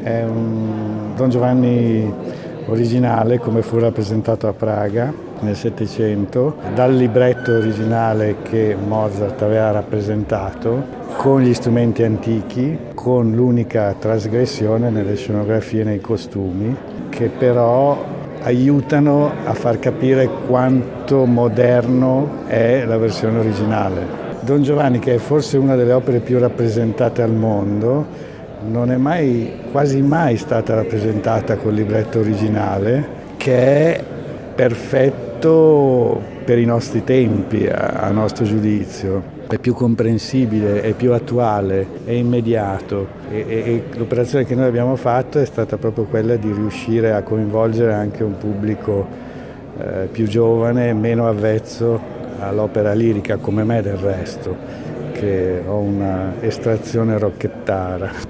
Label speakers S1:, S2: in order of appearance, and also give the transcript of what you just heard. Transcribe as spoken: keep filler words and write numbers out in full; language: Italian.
S1: è un Don Giovanni originale come fu rappresentato a Praga nel Settecento, dal libretto originale che Mozart aveva rappresentato, con gli strumenti antichi, con l'unica trasgressione nelle scenografie e nei costumi, che però aiutano a far capire quanto moderno è la versione originale. Don Giovanni, che è forse una delle opere più rappresentate al mondo, non è mai, quasi mai stata rappresentata col libretto originale, che è perfetto per i nostri tempi, a, a nostro giudizio. È più comprensibile, è più attuale, è immediato e, e, e l'operazione che noi abbiamo fatto è stata proprio quella di riuscire a coinvolgere anche un pubblico eh, più giovane, meno avvezzo all'opera lirica, come me del resto, che ho una estrazione rocchettara.